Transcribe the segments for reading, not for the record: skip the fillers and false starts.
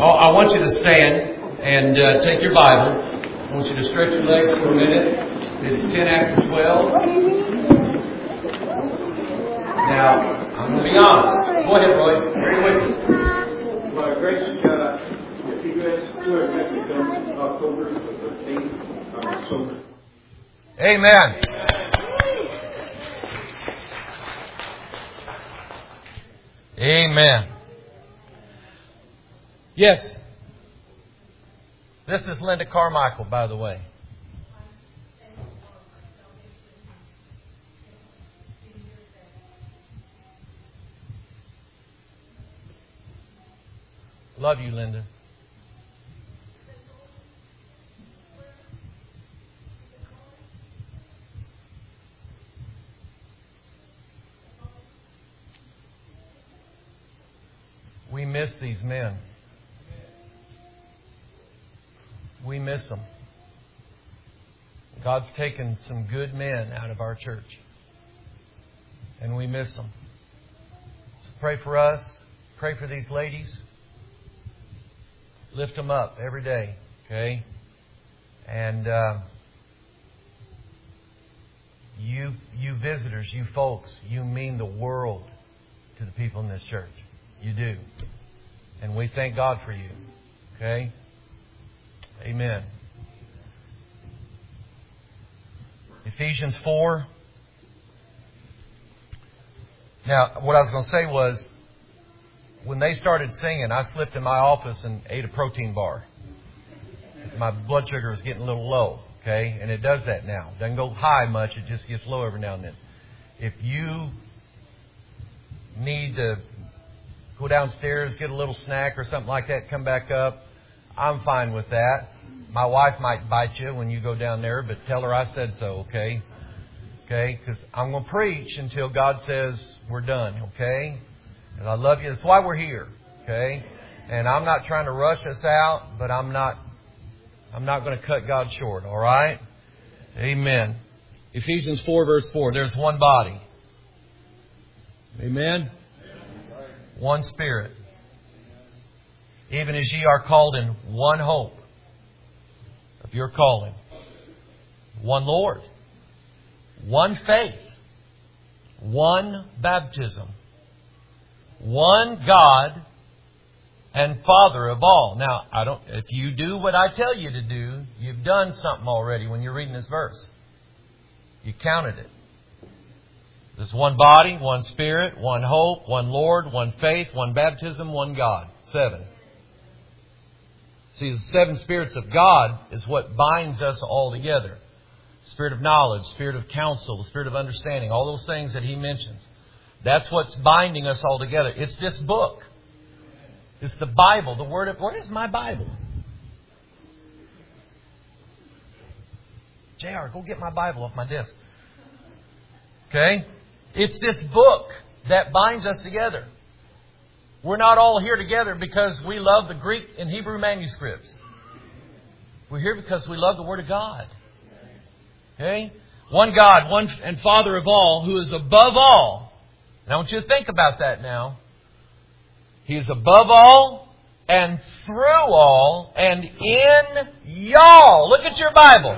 I want you to stand and take your Bible. I want you to stretch your legs for a minute. It's 10 after 12. Now, I'm going to be honest. Go ahead, Roy. Very quickly. By grace of God, if you guys do it next week, October the 13th, I'm sober. Amen. Amen. Yes. This is Linda Carmichael, by the way. Love you, Linda. We miss these men. We miss them. God's taken some good men out of our church. And we miss them. So pray for us. Pray for these ladies. Lift them up every day. Okay? And you visitors, you folks, you mean the world to the people in this church. You do. And we thank God for you. Okay? Amen. Ephesians 4. Now, what I was going to say was, when they started singing, I slipped in my office and ate a protein bar. My blood sugar was getting a little low. Okay? And it does that now. It doesn't go high much. It just gets low every now and then. If you need to go downstairs, get a little snack or something like that, come back up, I'm fine with that. My wife might bite you when you go down there, but tell her I said so, okay? Okay? Because I'm going to preach until God says we're done, okay? And I love you. That's why we're here, okay? And I'm not trying to rush us out, but I'm not going to cut God short, all right? Amen. Ephesians 4, verse 4. There's one body. Amen? One Spirit. Even as ye are called in one hope of your calling. One Lord. One faith. One baptism. One God and Father of all. Now, if you do what I tell you to do, you've done something already when you're reading this verse. You counted it. There's one body, one Spirit, one hope, one Lord, one faith, one baptism, one God. 7. See, the 7 spirits of God is what binds us all together. Spirit of knowledge, Spirit of counsel, the Spirit of understanding, all those things that He mentions. That's what's binding us all together. It's this book. It's the Bible, the Word of... What is my Bible? JR, go get my Bible off my desk. Okay? It's this book that binds us together. We're not all here together because we love the Greek and Hebrew manuscripts. We're here because we love the Word of God. Okay? One God, one and Father of all, who is above all. And I want you to think about that now. He is above all and through all and in y'all. Look at your Bible.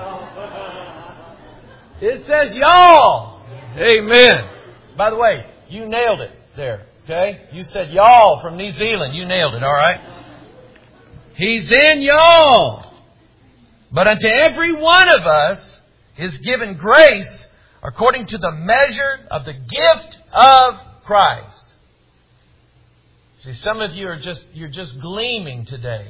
It says y'all. Amen. By the way, you nailed it there. Okay? You said y'all from New Zealand. You nailed it, all right? He's in y'all. But unto every one of us is given grace according to the measure of the gift of Christ. See, some of you you're just gleaming today.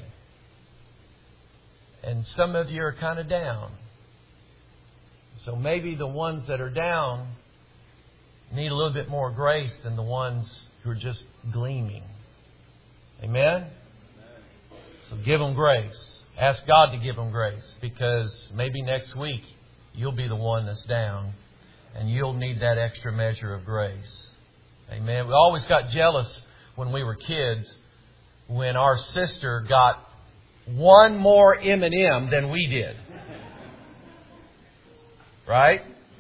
And some of you are kind of down. So maybe the ones that are down need a little bit more grace than the ones who are just gleaming. Amen? So give them grace. Ask God to give them grace. Because maybe next week you'll be the one that's down. And you'll need that extra measure of grace. Amen? We always got jealous when we were kids when our sister got one more M&M than we did. Right?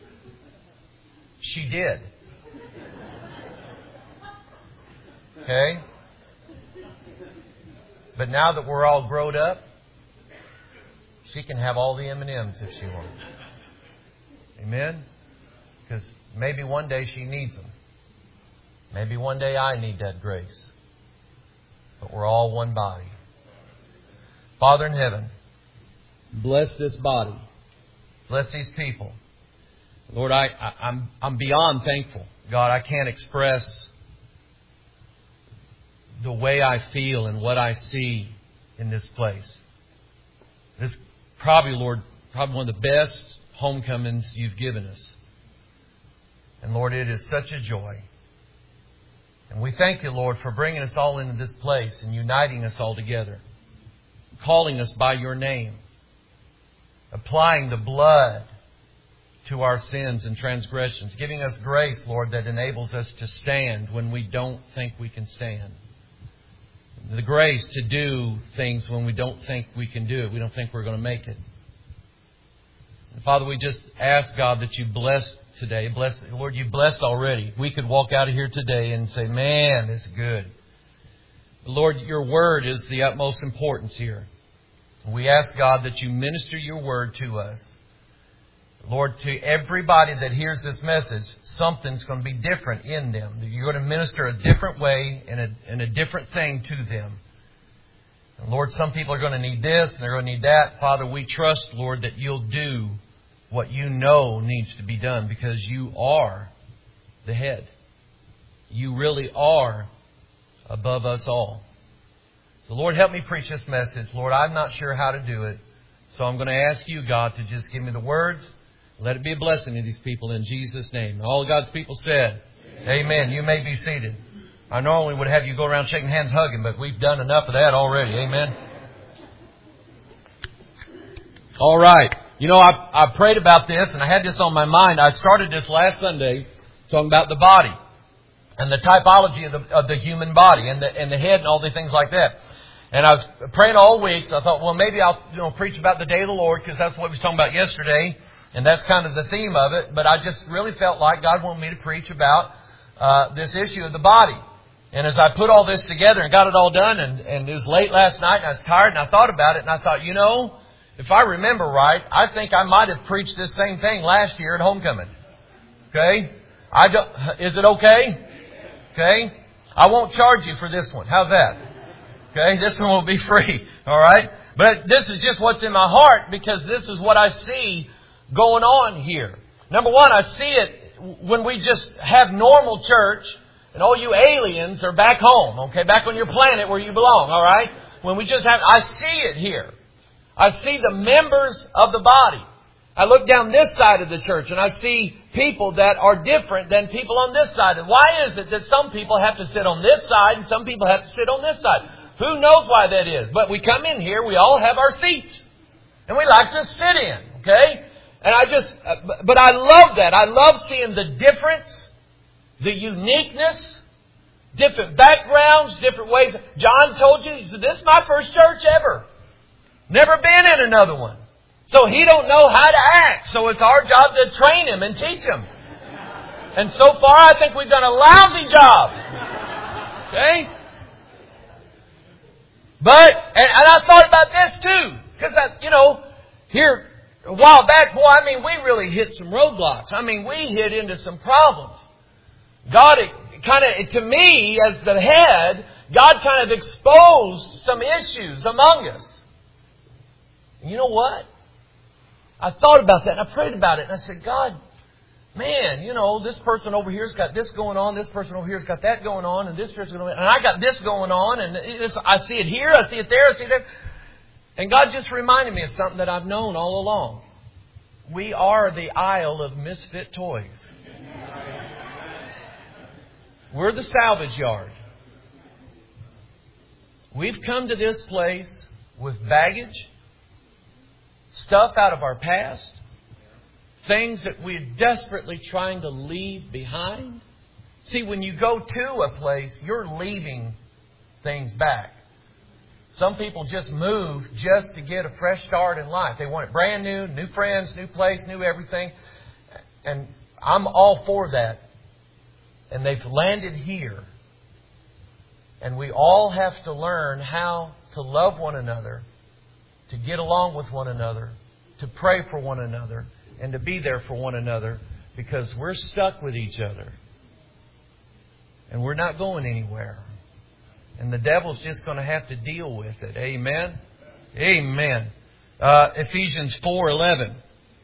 She did. Okay? But now that we're all grown up, she can have all the M&Ms if she wants. Amen? Because maybe one day she needs them. Maybe one day I need that grace. But we're all one body. Father in heaven, bless this body. Bless these people. Lord, I'm beyond thankful. God, I can't express the way I feel and what I see in this place. This probably, Lord, one of the best homecomings you've given us. And Lord, it is such a joy. And we thank you, Lord, for bringing us all into this place and uniting us all together. Calling us by your name. Applying the blood to our sins and transgressions. Giving us grace, Lord, that enables us to stand when we don't think we can stand. The grace to do things when we don't think we can do it. We don't think we're going to make it. And Father, we just ask, God, that you bless today. Bless, Lord, you blessed already. We could walk out of here today and say, man, this is good. Lord, your word is the utmost importance here. We ask, God, that you minister your word to us. Lord, to everybody that hears this message, something's going to be different in them. You're going to minister a different way and a different thing to them. And Lord, some people are going to need this and they're going to need that. Father, we trust, Lord, that you'll do what you know needs to be done because you are the head. You really are above us all. So, Lord, help me preach this message. Lord, I'm not sure how to do it. So I'm going to ask you, God, to just give me the words. Let it be a blessing to these people in Jesus' name. All God's people said, Amen. You may be seated. I normally would have you go around shaking hands, hugging, but we've done enough of that already. Amen. All right. You know, I prayed about this and I had this on my mind. I started this last Sunday talking about the body and the typology of the human body and the head and all the things like that. And I was praying all week, so I thought, well, maybe I'll preach about the day of the Lord because that's what we was talking about yesterday. And that's kind of the theme of it. But I just really felt like God wanted me to preach about this issue of the body. And as I put all this together and got it all done, and it was late last night, and I was tired, and I thought about it, and I thought, you know, if I remember right, I think I might have preached this same thing last year at homecoming. Okay? Is it okay? Okay? I won't charge you for this one. How's that? Okay? This one will be free. All right? But this is just what's in my heart because this is what I see going on here. Number one, I see it when we just have normal church and all you aliens are back home, okay? Back on your planet where you belong, all right? When we just have, I see it here. I see the members of the body. I look down this side of the church and I see people that are different than people on this side. And why is it that some people have to sit on this side and some people have to sit on this side? Who knows why that is? But we come in here, we all have our seats. And we like to sit in, okay? And but I love that. I love seeing the difference, the uniqueness, different backgrounds, different ways. John told you, he said, this is my first church ever. Never been in another one. So he don't know how to act. So it's our job to train him and teach him. And so far I think we've done a lousy job. Okay? But, and I thought about this too. Because, here, a while back, we really hit some roadblocks. We hit into some problems. God to me, as the head, God kind of exposed some issues among us. And you know what? I thought about that and I prayed about it and I said, God, man, this person over here's got this going on, this person over here's got that going on, and this person and I got this going on, and I see it here, I see it there, I see it there. And God just reminded me of something that I've known all along. We are the aisle of misfit toys. We're the salvage yard. We've come to this place with baggage, stuff out of our past, things that we're desperately trying to leave behind. See, when you go to a place, you're leaving things back. Some people just move just to get a fresh start in life. They want it brand new, new friends, new place, new everything. And I'm all for that. And they've landed here. And we all have to learn how to love one another, to get along with one another, to pray for one another, and to be there for one another, because we're stuck with each other. And we're not going anywhere. And the devil's just going to have to deal with it. Amen? Amen. Ephesians 4:11.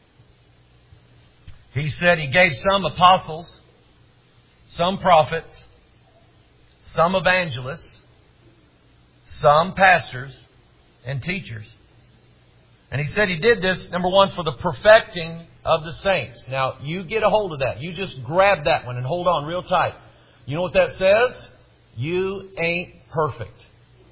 He said He gave some apostles, some prophets, some evangelists, some pastors, and teachers. And He said He did this, number one, for the perfecting of the saints. Now, you get a hold of that. You just grab that one and hold on real tight. You know what that says? You ain't perfect.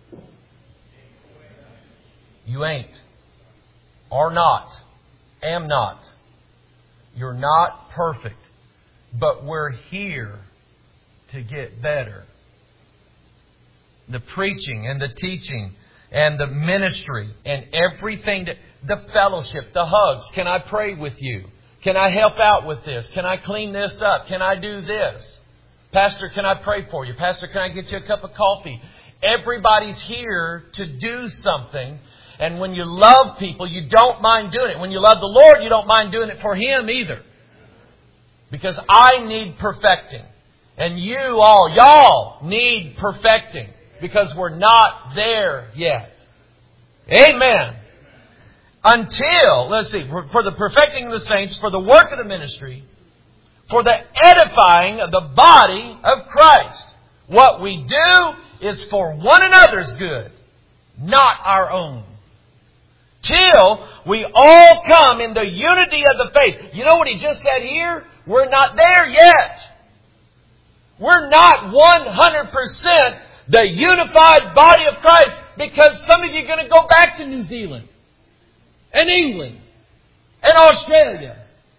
You ain't. Are not. Am not. You're not perfect. But we're here to get better. The preaching and the teaching and the ministry and everything, the fellowship, the hugs. Can I pray with you? Can I help out with this? Can I clean this up? Can I do this? Pastor, can I pray for you? Pastor, can I get you a cup of coffee? Everybody's here to do something. And when you love people, you don't mind doing it. When you love the Lord, you don't mind doing it for Him either. Because I need perfecting. And y'all need perfecting. Because we're not there yet. Amen. Until, let's see, for the perfecting of the saints, for the work of the ministry, for the edifying of the body of Christ. What we do is for one another's good, not our own. Till we all come in the unity of the faith. You know what he just said here? We're not there yet. We're not 100% the unified body of Christ, because some of you are going to go back to New Zealand and England and Australia.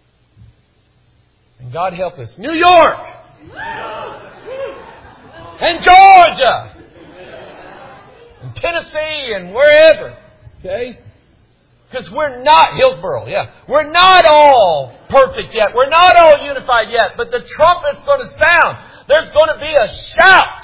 And God help us, New York and Georgia and Tennessee and wherever. Okay? Because we're not, Hillsborough, we're not all perfect yet. We're not all unified yet. But the trumpet's going to sound. There's going to be a shout.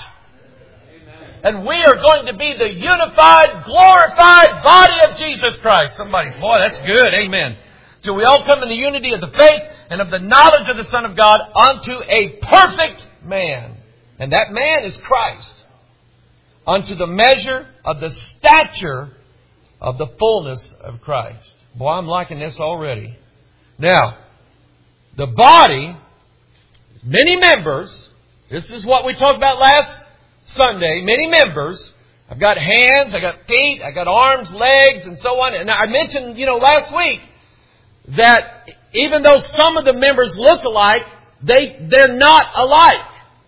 And we are going to be the unified, glorified body of Jesus Christ. Somebody, boy, that's good. Amen. Till we all come in the unity of the faith and of the knowledge of the Son of God unto a perfect man. And that man is Christ. Unto the measure of the stature of the fullness of Christ. Boy, I'm liking this already. Now, the body, many members. This is what we talked about last Sunday. Many members. I've got hands, I got feet, I got arms, legs, and so on. And I mentioned, last week that even though some of the members look alike, they're not alike.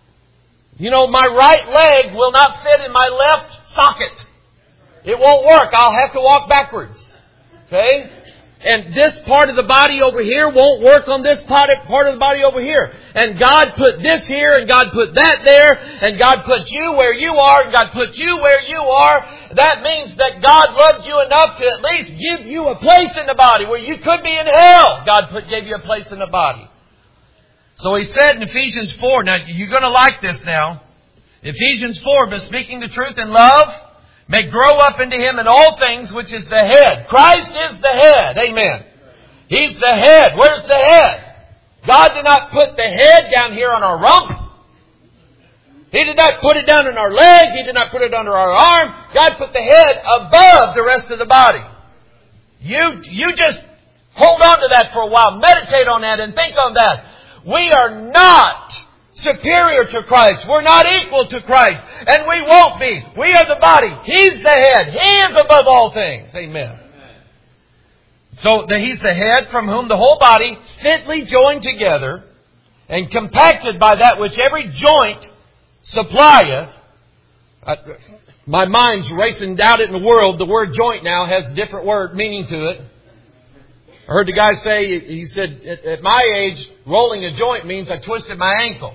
My right leg will not fit in my left socket. It won't work. I'll have to walk backwards. Okay? And this part of the body over here won't work on this part of the body over here. And God put this here, and God put that there, and God put you where you are, and God put you where you are. That means that God loved you enough to at least give you a place in the body where you could be in hell. God gave you a place in the body. So He said in Ephesians 4, now you're going to like this now. Ephesians 4, but speaking the truth in love, may grow up into Him in all things, which is the head. Christ is the head. Amen. He's the head. Where's the head? God did not put the head down here on our rump. He did not put it down in our leg. He did not put it under our arm. God put the head above the rest of the body. You just hold on to that for a while. Meditate on that and think on that. We are not superior to Christ. We're not equal to Christ. And we won't be. We are the body. He's the head. He is above all things. Amen. So He's the head, from whom the whole body, fitly joined together and compacted by that which every joint supplieth. My mind's racing out in the world. The word joint now has a different word meaning to it. I heard the guy say, he said, at my age, rolling a joint means I twisted my ankle.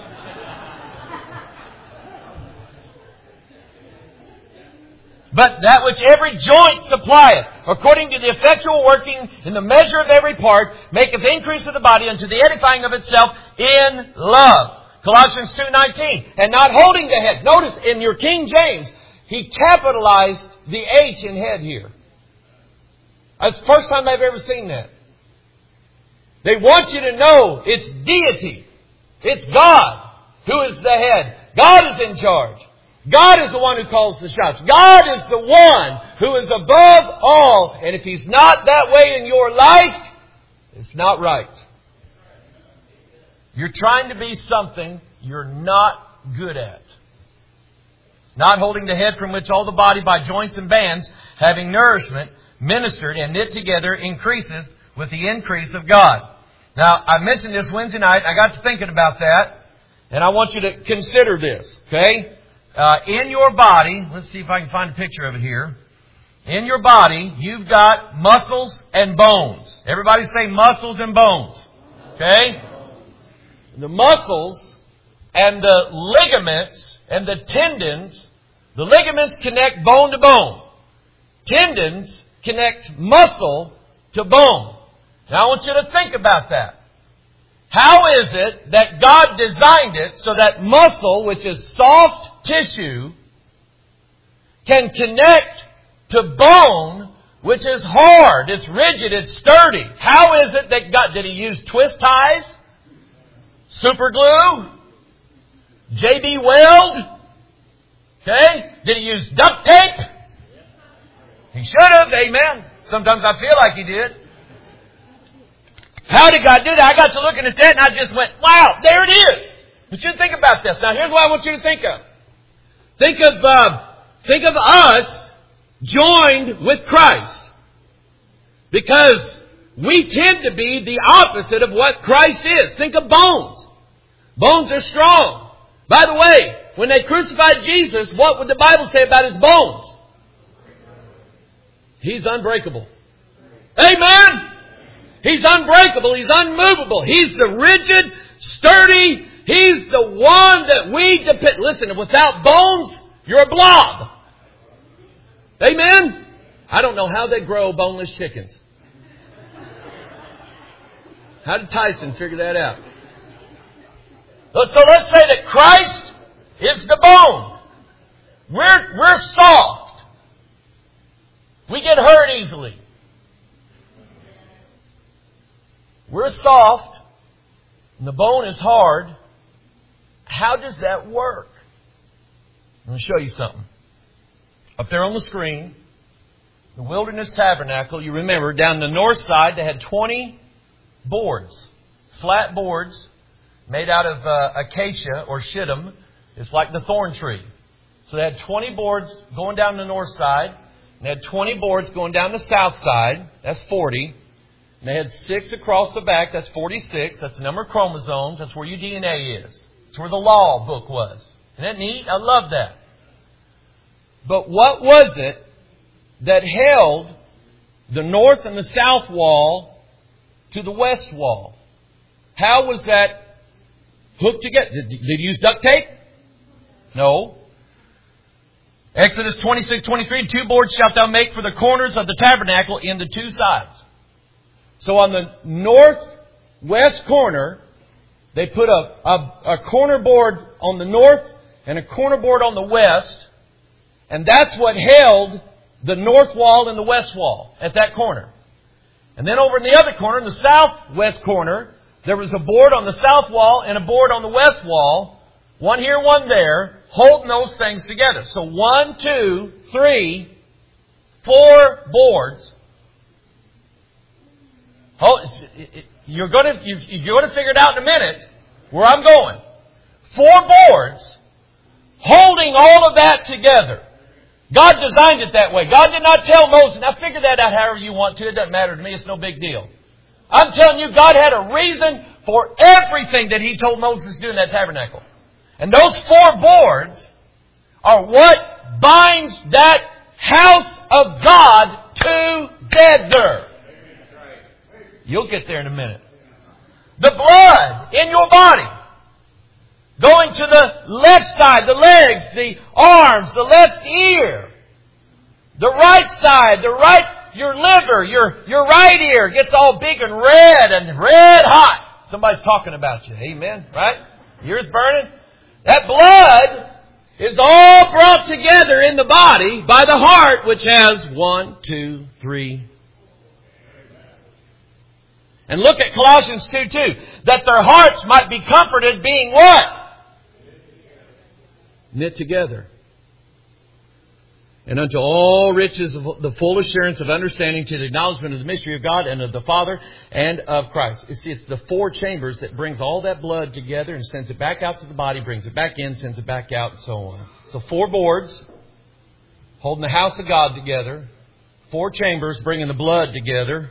But that which every joint supplieth, according to the effectual working in the measure of every part, maketh increase of the body unto the edifying of itself in love. Colossians 2:19. And not holding the head. Notice in your King James, he capitalized the H in head here. That's the first time I've ever seen that. They want you to know it's deity. It's God who is the head. God is in charge. God is the one who calls the shots. God is the one who is above all. And if He's not that way in your life, it's not right. You're trying to be something you're not good at. Not holding the head, from which all the body by joints and bands, having nourishment, ministered and knit together, increases with the increase of God. Now, I mentioned this Wednesday night. I got to thinking about that. And I want you to consider this, okay? In your body, let's see if I can find a picture of it here. In your body, you've got muscles and bones. Everybody say muscles and bones. Okay? The muscles and the ligaments and the tendons, the ligaments connect bone to bone. Tendons connect muscle to bone. Now I want you to think about that. How is it that God designed it so that muscle, which is soft tissue, can connect to bone, which is hard, it's rigid, it's sturdy? How is it that God, did He use twist ties? Super glue? J.B. Weld? Okay? Did He use duct tape? He should have, amen. Sometimes I feel like He did. How did God do that? I got to looking at that and I just went, wow, there it is. But you think about this. Now here's what I want you to think of. Think of us joined with Christ. Because we tend to be the opposite of what Christ is. Think of bones. Bones are strong. By the way, when they crucified Jesus, what would the Bible say about His bones? He's unbreakable. Amen? He's unbreakable. He's unmovable. He's the rigid, sturdy. He's the one that we depend. Listen, without bones, you're a blob. Amen? I don't know how they grow boneless chickens. How did Tyson figure that out? So let's say that Christ is the bone. We're soft. We get hurt easily. We're soft, and the bone is hard. How does that work? I'm going to show you something. Up there on the screen, the Wilderness Tabernacle, you remember, down the north side, they had 20 boards, flat boards, made out of acacia or shittim. It's like the thorn tree. So they had 20 boards going down the north side, and they had 20 boards going down the south side. That's 40. And they had 6 across the back. That's 46. That's the number of chromosomes. That's where your DNA is. It's where the law book was. Isn't that neat? I love that. But what was it that held the north and the south wall to the west wall? How was that hooked together? Did you use duct tape? No. Exodus 26:23, 2 boards shalt thou make for the corners of the tabernacle in the 2 sides. So on the northwest corner, they put a corner board on the north and a corner board on the west. And that's what held the north wall and the west wall at that corner. And then over in the other corner, in the southwest corner, there was a board on the south wall and a board on the west wall. One here, one there, holding those things together. So 1, 2, 3, 4 boards. You're going to figure it out in a minute where I'm going. 4 boards holding all of that together. God designed it that way. God did not tell Moses, now figure that out however you want to. It doesn't matter to me. It's no big deal. I'm telling you, God had a reason for everything that He told Moses to do in that tabernacle. And those 4 boards are what binds that house of God together. You'll get there in a minute. The blood in your body going to the left side, the legs, the arms, the left ear, the right side, your liver, your right ear gets all big and red hot. Somebody's talking about you. Amen. Right? Yours burning? That blood is all brought together in the body by the heart, which has 1, 2, 3. And look at Colossians 2:2. That their hearts might be comforted, being what? Knit together. And unto all riches of the full assurance of understanding, to the acknowledgement of the mystery of God and of the Father and of Christ. You see, it's the 4 chambers that brings all that blood together and sends it back out to the body, brings it back in, sends it back out, and so on. So 4 boards holding the house of God together. 4 chambers bringing the blood together.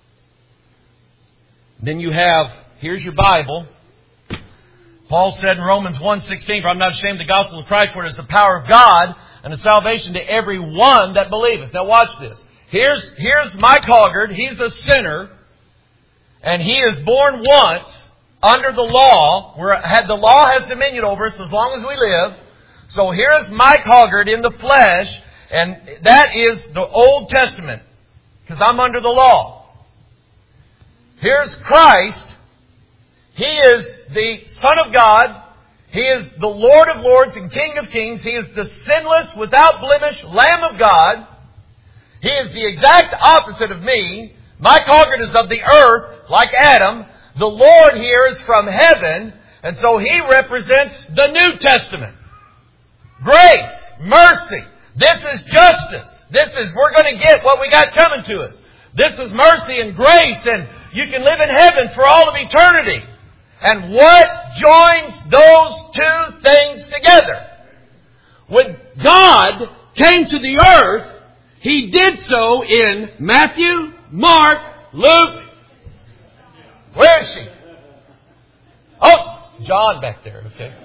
Then you have, here's your Bible. Paul said in Romans 1:16, for I'm not ashamed of the gospel of Christ, for it is the power of God and the salvation to every one that believeth. Now watch this. Here's Mike Hoggard. He's a sinner. And he is born once under the law. The law has dominion over us as long as we live. So here's Mike Hoggard in the flesh. And that is the Old Testament. Because I'm under the law. Here's Christ. He is the Son of God. He is the Lord of Lords and King of Kings. He is the sinless, without blemish Lamb of God. He is the exact opposite of me. Mike Hoggard is of the earth, like Adam. The Lord here is from heaven. And so He represents the New Testament. Grace, mercy. This is justice. We're going to get what we got coming to us. This is mercy and grace, and you can live in heaven for all of eternity. And what joins those 2 things together? When God came to the earth, He did so in Matthew, Mark, Luke. Where is she? Oh, John back there, okay.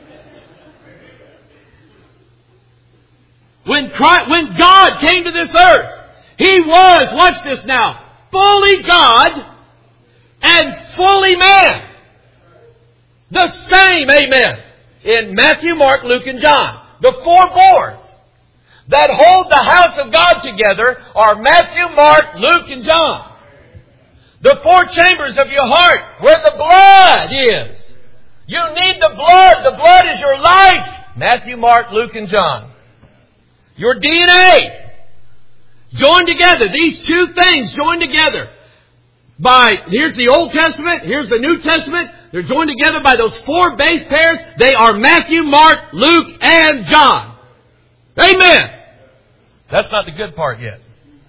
When God came to this earth, He was, watch this now, fully God and fully man. The same, amen, in Matthew, Mark, Luke, and John. The 4 boards that hold the house of God together are Matthew, Mark, Luke, and John. The 4 chambers of your heart where the blood is. You need the blood. The blood is your life. Matthew, Mark, Luke, and John. Your DNA. Joined together. These 2 things joined together. Here's the Old Testament, here's the New Testament. They're joined together by those 4 base pairs. They are Matthew, Mark, Luke, and John. Amen. That's not the good part yet.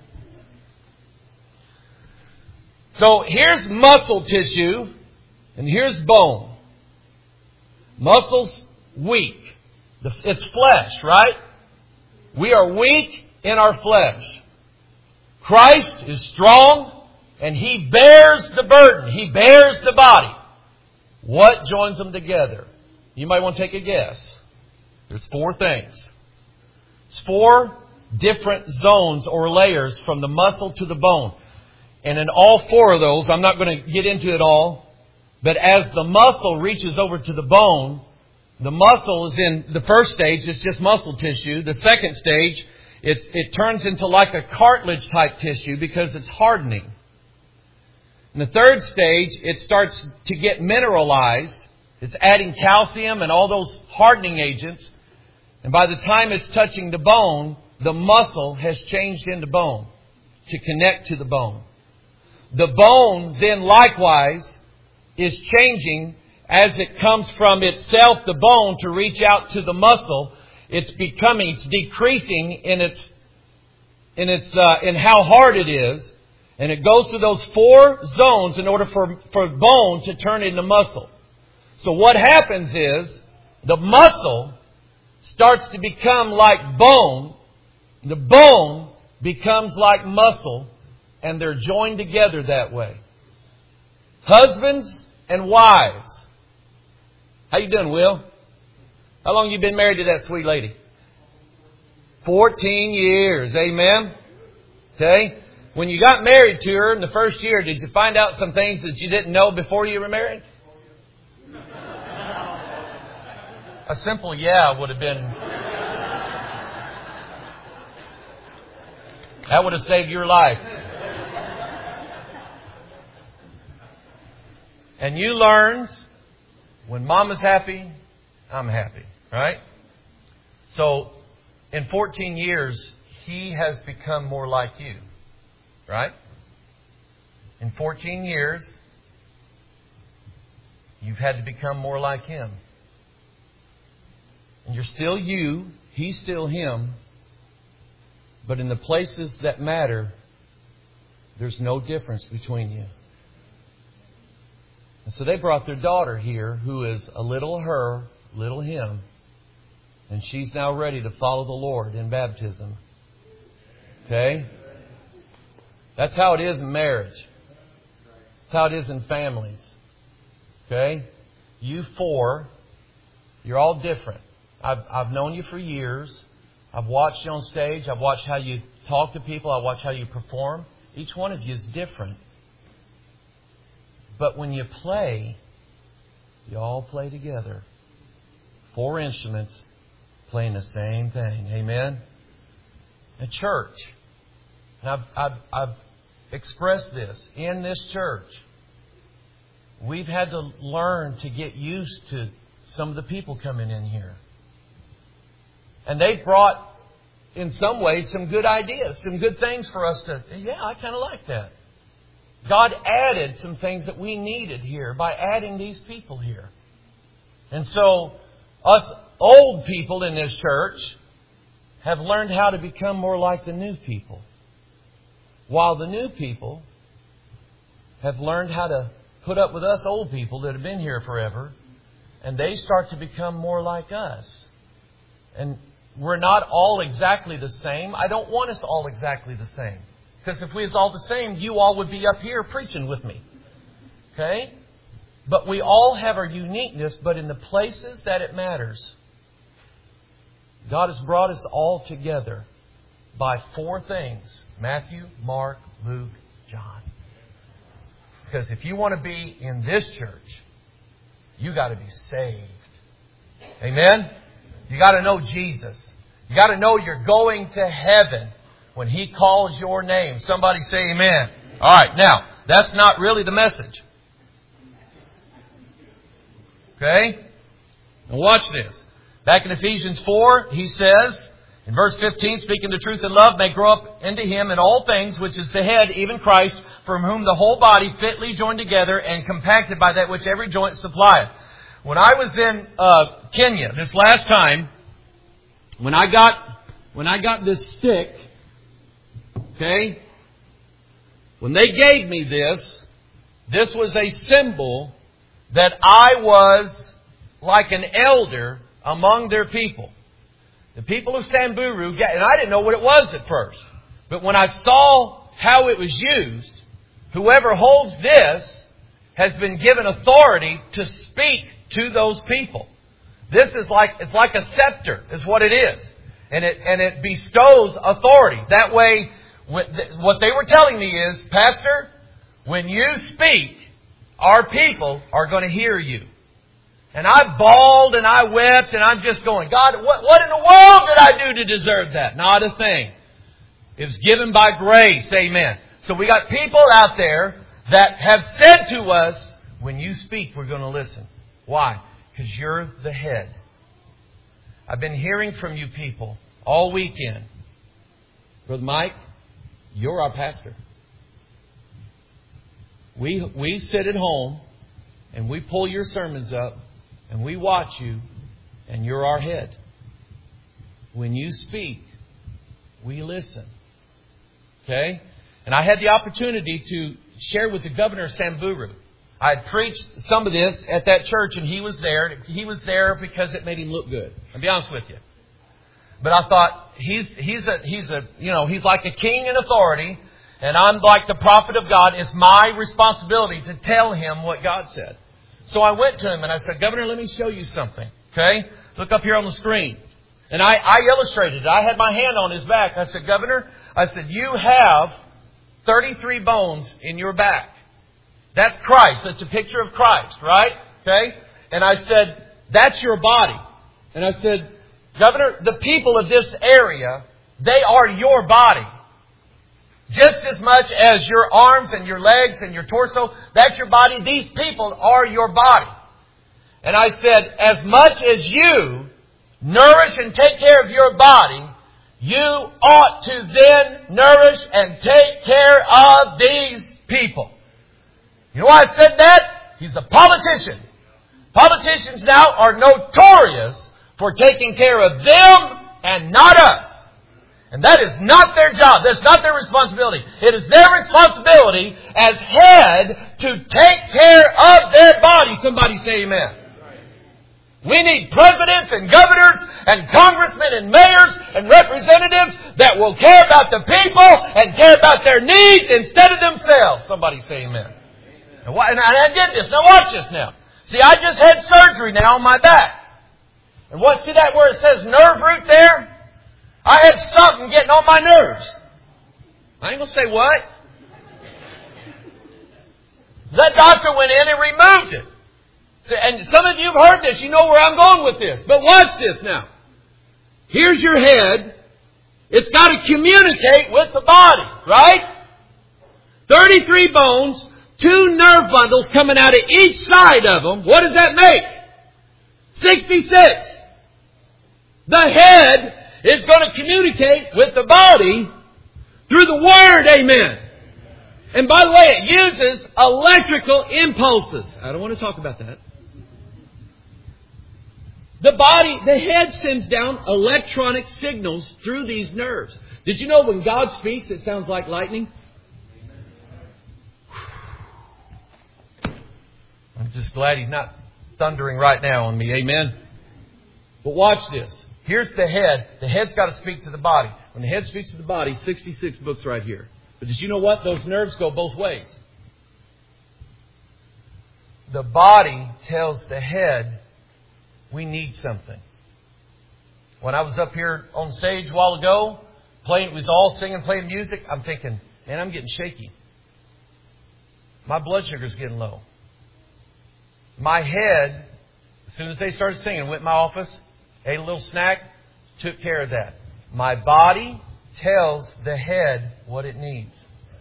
So here's muscle tissue, and here's bone. Muscle's weak. It's flesh, right? We are weak in our flesh. Christ is strong. And He bears the burden. He bears the body. What joins them together? You might want to take a guess. There's 4 things. It's 4 different zones or layers from the muscle to the bone. And in all 4 of those, I'm not going to get into it all, but as the muscle reaches over to the bone, the muscle is in the first stage, it's just muscle tissue. The second stage, it turns into like a cartilage type tissue because it's hardening. In the third stage, it starts to get mineralized. It's adding calcium and all those hardening agents. And by the time it's touching the bone, the muscle has changed into bone to connect to the bone. The bone then likewise is changing as it comes from itself, the bone, to reach out to the muscle. It's decreasing in how hard it is. And it goes through those 4 zones in order for bone to turn into muscle. So what happens is the muscle starts to become like bone. The bone becomes like muscle. And they're joined together that way. Husbands and wives. How you doing, Will? How long have you been married to that sweet lady? 14 years. Amen? Okay? When you got married to her in the first year, did you find out some things that you didn't know before you were married? A simple yeah would have been... That would have saved your life. And you learned when Mama's happy, I'm happy. Right? So, in 14 years, he has become more like you. Right? In 14 years, you've had to become more like him. And you're still you, he's still him. But in the places that matter, there's no difference between you. And so they brought their daughter here, who is a little her, little him. And she's now ready to follow the Lord in baptism. Okay? That's how it is in marriage. That's how it is in families. Okay? You four, you're all different. I've known you for years. I've watched you on stage. I've watched how you talk to people. I've watched how you perform. Each one of you is different. But when you play, you all play together. 4 instruments playing the same thing. Amen? A church. And I've expressed this. In this church, we've had to learn to get used to some of the people coming in here. And they brought, in some ways, some good ideas, some good things for us to, yeah, I kind of like that. God added some things that we needed here by adding these people here. And so, us old people in this church have learned how to become more like the new people. While the new people have learned how to put up with us old people that have been here forever, and they start to become more like us. And we're not all exactly the same. I don't want us all exactly the same. Because if we was all the same, you all would be up here preaching with me. Okay? But we all have our uniqueness, but in the places that it matters, God has brought us all together by 4 things. Matthew, Mark, Luke, John. Because if you want to be in this church, you got to be saved. Amen? You got to know Jesus. You got to know you're going to heaven when He calls your name. Somebody say amen. All right, now, that's not really the message. Okay? Now watch this. Back in Ephesians 4, he says, in verse 15, speaking the truth in love may grow up into Him in all things, which is the head, even Christ, from whom the whole body fitly joined together and compacted by that which every joint supplieth. When I was in Kenya this last time, when I got this stick, okay, when they gave me this was a symbol that I was like an elder among their people. The people of Samburu, and I didn't know what it was at first, but when I saw how it was used, whoever holds this has been given authority to speak to those people. This is it's like a scepter is what it is. And it bestows authority. That way, what they were telling me is, Pastor, when you speak, our people are going to hear you. And I bawled and I wept and I'm just going, God, what in the world did I do to deserve that? Not a thing. It was given by grace. Amen. So we got people out there that have said to us, when you speak, we're going to listen. Why? Because you're the head. I've been hearing from you people all weekend. Brother Mike, you're our pastor. We sit at home and we pull your sermons up and we watch you and you're our head. When you speak, we listen. Okay? And I had the opportunity to share with the governor of Samburu. I had preached some of this at that church and he was there. He was there because it made him look good. I'll be honest with you. But I thought he's like a king in authority and I'm like the prophet of God. It's my responsibility to tell him what God said. So I went to him and I said, Governor, let me show you something. Okay? Look up here on the screen. And I illustrated it. I had my hand on his back. I said, Governor, you have 33 bones in your back. That's Christ. That's a picture of Christ, right? Okay? And I said, that's your body. And I said, Governor, the people of this area, they are your body. Just as much as your arms and your legs and your torso, that's your body. These people are your body. And I said, as much as you nourish and take care of your body, you ought to then nourish and take care of these people. You know why I said that? He's a politician. Politicians now are notorious for taking care of them and not us. And that is not their job. That's not their responsibility. It is their responsibility as head to take care of their body. Somebody say amen. We need presidents and governors and congressmen and mayors and representatives that will care about the people and care about their needs instead of themselves. Somebody say amen. And I did this. Now watch this now. See, I just had surgery now on my back. And see that where it says nerve root there? I had something getting on my nerves. I ain't going to say what. That doctor went in and removed it. So, and some of you have heard this. You know where I'm going with this. But watch this now. Here's your head. It's got to communicate with the body, right? 33 bones, 2 nerve bundles coming out of each side of them. What does that make? 66. The head is going to communicate with the body through the Word, amen. And by the way, it uses electrical impulses. I don't want to talk about that. The head sends down electronic signals through these nerves. Did you know when God speaks, it sounds like lightning? I'm just glad He's not thundering right now on me, amen. But watch this. Here's the head. The head's got to speak to the body. When the head speaks to the body, 66 books right here. But did you know what? Those nerves go both ways. The body tells the head, we need something. When I was up here on stage a while ago, we was all singing, playing music, I'm thinking, man, I'm getting shaky. My blood sugar's getting low. My head, as soon as they started singing, went in my office, ate a little snack, took care of that. My body tells the head what it needs.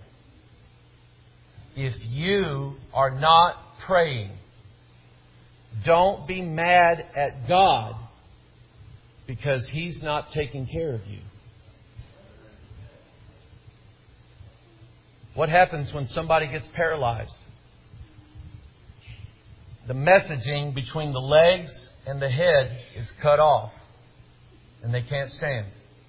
If you are not praying, don't be mad at God because He's not taking care of you. What happens when somebody gets paralyzed? The messaging between the legs and the head is cut off. And they can't stand.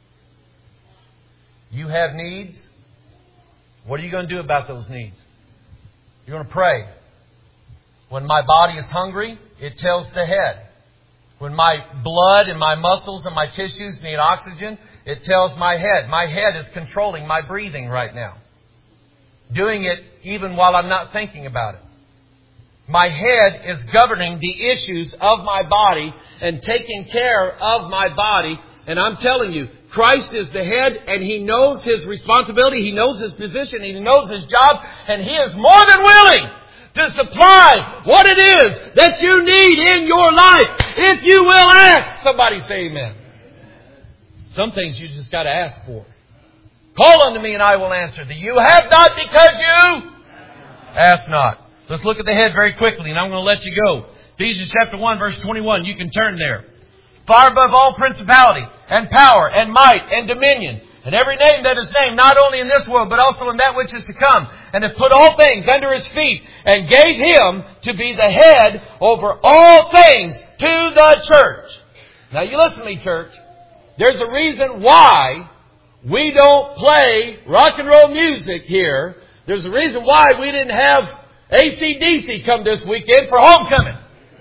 You have needs. What are you going to do about those needs? You're going to pray. When my body is hungry, it tells the head. When my blood and my muscles and my tissues need oxygen, it tells my head. My head is controlling my breathing right now. Doing it even while I'm not thinking about it. My head is governing the issues of my body and taking care of my body. And I'm telling you, Christ is the head and He knows His responsibility. He knows His position. He knows His job. And He is more than willing to supply what it is that you need in your life. If you will ask. Somebody say amen. Some things you just got to ask for. Call unto me and I will answer thee. You have not because you ask not. Let's look at the head very quickly and I'm going to let you go. Ephesians chapter 1 verse 21. You can turn there. Far above all principality and power and might and dominion and every name that is named, not only in this world but also in that which is to come, and have put all things under His feet and gave Him to be the head over all things to the church. Now you listen to me, church. There's a reason why we don't play rock and roll music here. There's a reason why we didn't have AC/DC come this weekend for homecoming.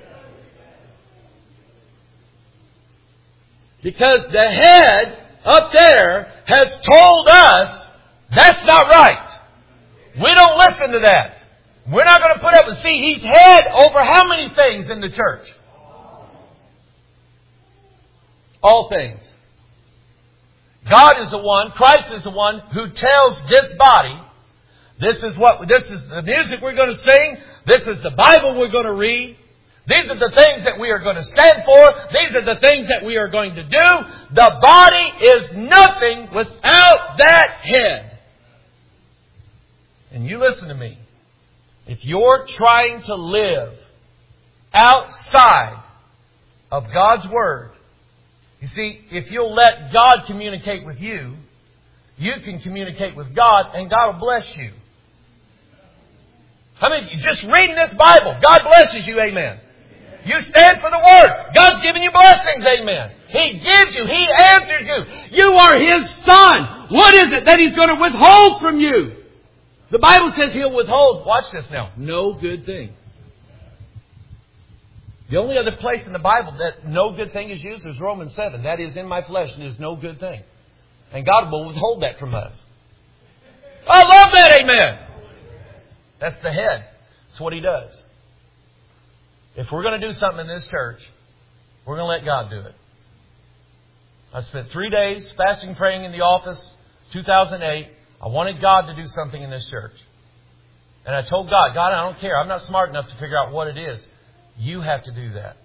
Because the head up there has told us that's not right. We don't listen to that. We're not going to put up and see He's head over how many things in the church? All things. God is the one, Christ is the one who tells this body, this is the music we're going to sing, this is the Bible we're going to read, these are the things that we are going to stand for, these are the things that we are going to do. The body is nothing without that head. And you listen to me. If you're trying to live outside of God's Word. You see, if you'll let God communicate with you, you can communicate with God and God will bless you. I mean, just reading this Bible, God blesses you, amen. You stand for the Word, God's giving you blessings, amen. He gives you, He answers you. You are His son. What is it that He's going to withhold from you? The Bible says He'll withhold, watch this now, no good thing. The only other place in the Bible that no good thing is used is Romans 7. That is, in my flesh and is no good thing. And God will withhold that from us. I love that, amen. That's the head. That's what He does. If we're going to do something in this church, we're going to let God do it. I spent 3 days fasting, praying in the office, 2008. I wanted God to do something in this church. And I told God, God, I don't care. I'm not smart enough to figure out what it is. You have to do that.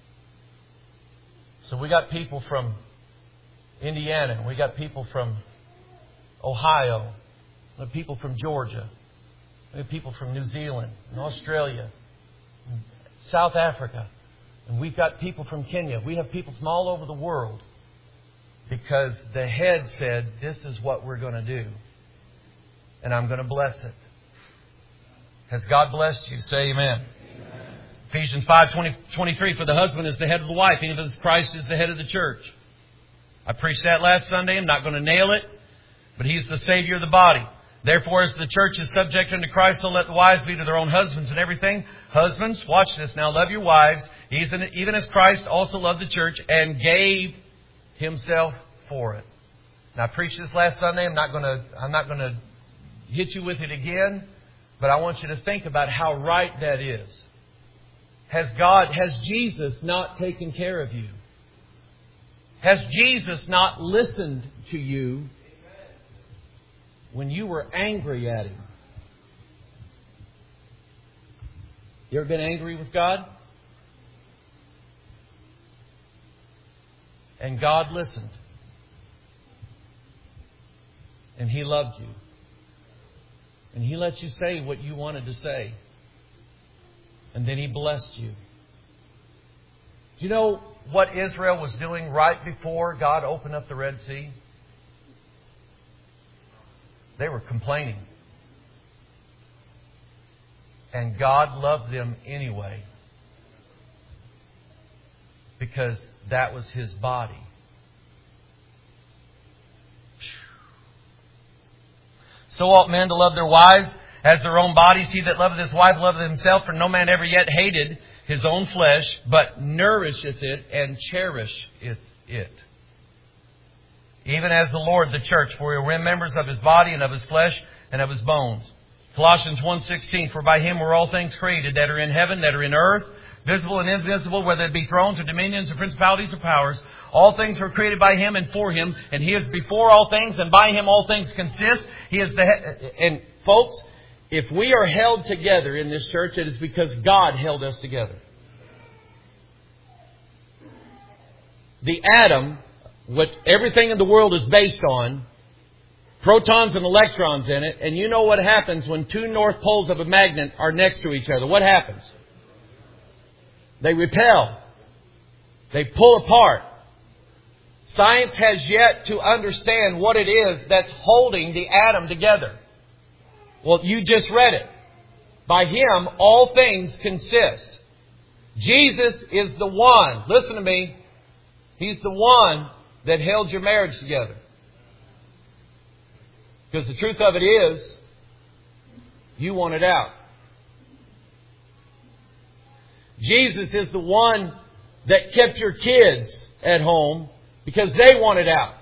So we got people from Indiana. And we got people from Ohio. We have people from Georgia. We have people from New Zealand and Australia and South Africa. And we've got people from Kenya. We have people from all over the world. Because the head said, this is what we're going to do. And I'm going to bless it. Has God blessed you? Say amen. Ephesians 5:23, for the husband is the head of the wife, even as Christ is the head of the church. I preached that last Sunday. I'm not going to nail it. But He's the Savior of the body. Therefore, as the church is subject unto Christ, so let the wives be to their own husbands and everything. Husbands, watch this now, love your wives, even as Christ also loved the church and gave Himself for it. Now, I preached this last Sunday. I'm not going to hit you with it again. But I want you to think about how right that is. Has Jesus not taken care of you? Has Jesus not listened to you when you were angry at Him? You ever been angry with God? And God listened. And He loved you. And He let you say what you wanted to say. And then He blessed you. Do you know what Israel was doing right before God opened up the Red Sea? They were complaining. And God loved them anyway. Because that was His body. So ought men to love their wives as their own bodies. He that loveth his wife loveth himself. For no man ever yet hated his own flesh, but nourisheth it and cherisheth it. Even as the Lord the church, for He remembers of His body and of His flesh and of His bones. Colossians 1:16, for by Him were all things created that are in heaven, that are in earth, visible and invisible, whether it be thrones or dominions or principalities or powers. All things were created by Him and for Him, and He is before all things, and by Him all things consist. He is the head. And folks, if we are held together in this church, it is because God held us together. The atom, what everything in the world is based on, protons and electrons in it, and you know what happens when two north poles of a magnet are next to each other. What happens? They repel. They pull apart. Science has yet to understand what it is that's holding the atom together. Well, you just read it. By Him, all things consist. Jesus is the one. Listen to me. He's the one that held your marriage together. Because the truth of it is, you want it out. Jesus is the one that kept your kids at home because they wanted out.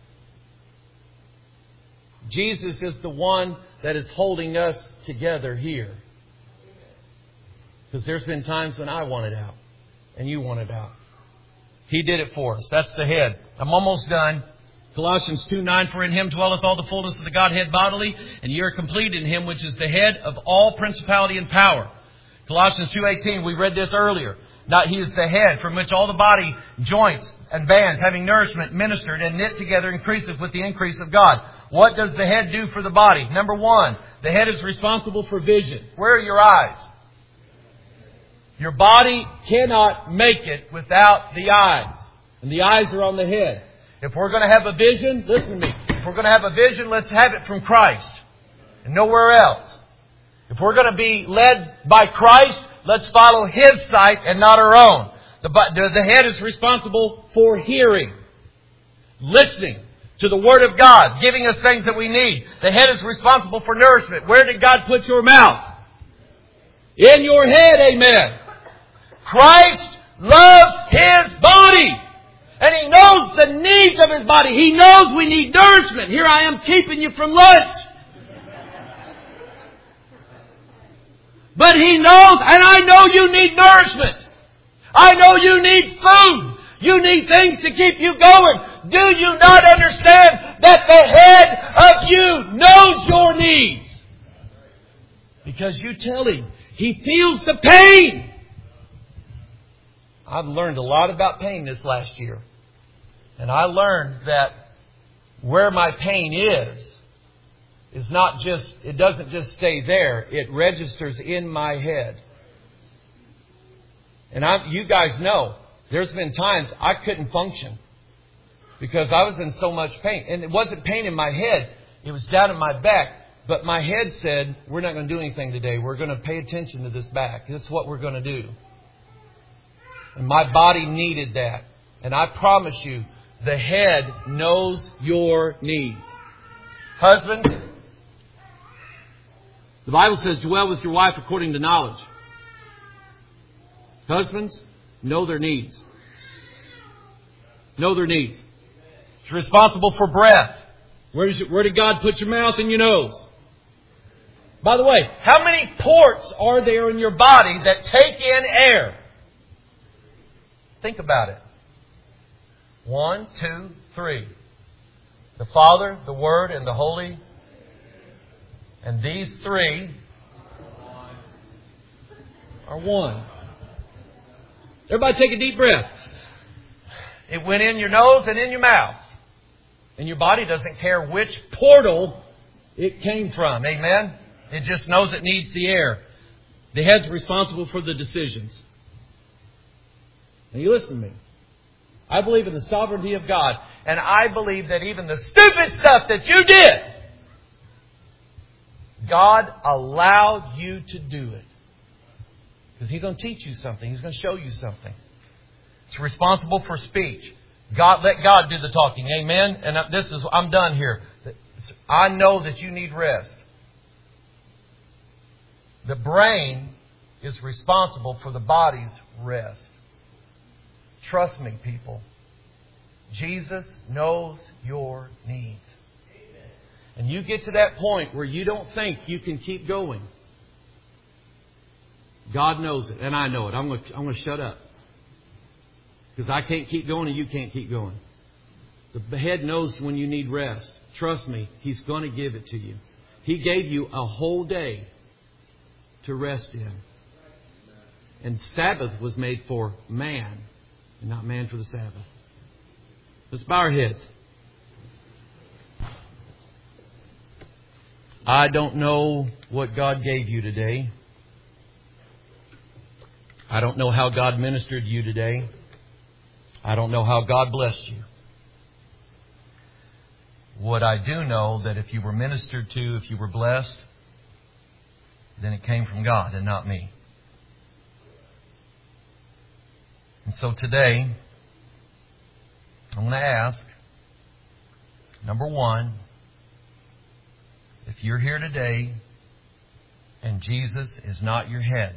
Jesus is the one that is holding us together here. Because there's been times when I wanted out and you wanted out. He did it for us. That's the head. I'm almost done. Colossians 2:9, for in Him dwelleth all the fullness of the Godhead bodily, and ye are complete in Him which is the head of all principality and power. Colossians 2:18, we read this earlier. Now He is the head from which all the body, joints and bands, having nourishment, ministered and knit together, increaseth with the increase of God. What does the head do for the body? Number one, the head is responsible for vision. Where are your eyes? Your body cannot make it without the eyes. And the eyes are on the head. If we're going to have a vision, listen to me. If we're going to have a vision, let's have it from Christ and nowhere else. If we're going to be led by Christ, let's follow His sight and not our own. The head is responsible for hearing, listening to the Word of God, giving us things that we need. The head is responsible for nourishment. Where did God put your mouth? In your head, amen. Christ loves His body. And He knows the needs of His body. He knows we need nourishment. Here I am keeping you from lunch. But He knows, and I know you need nourishment. I know you need food. You need things to keep you going. Do you not understand that the head of you knows your needs? Because you tell Him. He feels the pain. I've learned a lot about pain this last year. And I learned that where my pain is not just, it doesn't just stay there. It registers in my head. And you guys know, there's been times I couldn't function because I was in so much pain. And it wasn't pain in my head. It was down in my back. But my head said, we're not going to do anything today. We're going to pay attention to this back. This is what we're going to do. And my body needed that. And I promise you, the head knows your needs. Husband, the Bible says, dwell with your wife according to knowledge. Husbands, know their needs. Know their needs. It's responsible for breath. Where did God put your mouth and your nose? By the way, how many ports are there in your body that take in air? Think about it. 1, 2, 3. The Father, the Word, and the Holy. And these three are one. Everybody take a deep breath. It went in your nose and in your mouth. And your body doesn't care which portal it came from. Amen? It just knows it needs the air. The head's responsible for the decisions. Now you listen to me. I believe in the sovereignty of God. And I believe that even the stupid stuff that you did, God allowed you to do it. Because He's going to teach you something. He's going to show you something. It's responsible for speech. Let God do the talking. Amen? And I'm done here. I know that you need rest. The brain is responsible for the body's rest. Trust me, people. Jesus knows your needs. And you get to that point where you don't think you can keep going. God knows it, and I know it. I'm going to shut up. Because I can't keep going and you can't keep going. The head knows when you need rest. Trust me, He's going to give it to you. He gave you a whole day to rest in. And Sabbath was made for man, and not man for the Sabbath. Let's bow our heads. I don't know what God gave you today. I don't know how God ministered to you today. I don't know how God blessed you. What I do know, that if you were ministered to, if you were blessed, then it came from God and not me. And so today, I'm going to ask, number one, if you're here today and Jesus is not your head,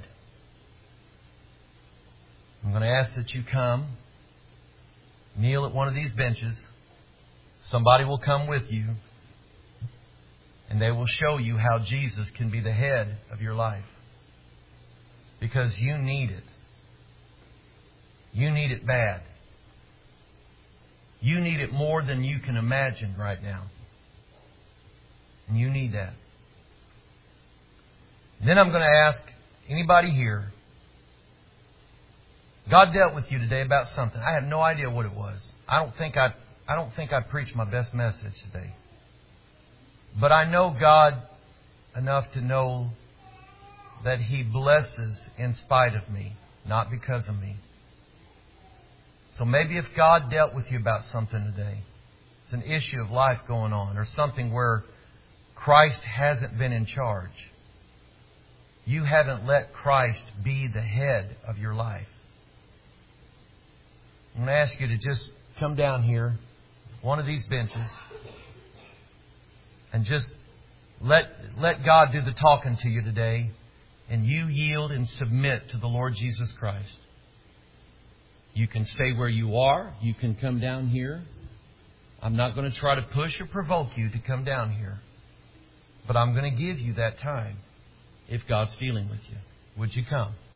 I'm going to ask that you come, kneel at one of these benches. Somebody will come with you, and they will show you how Jesus can be the head of your life. Because you need it. You need it bad. You need it more than you can imagine right now. And you need that. Then I'm going to ask anybody here, God dealt with you today about something. I have no idea what it was. I don't think I preached my best message today. But I know God enough to know that He blesses in spite of me. not because of me. So maybe if God dealt with you about something today, it's an issue of life going on, or something where Christ hasn't been in charge. You haven't let Christ be the head of your life. I'm going to ask you to just come down here, one of these benches, and just let God do the talking to you today, and you yield and submit to the Lord Jesus Christ. You can stay where you are. You can come down here. I'm not going to try to push or provoke you to come down here. But I'm going to give you that time if God's dealing with you. Would you come?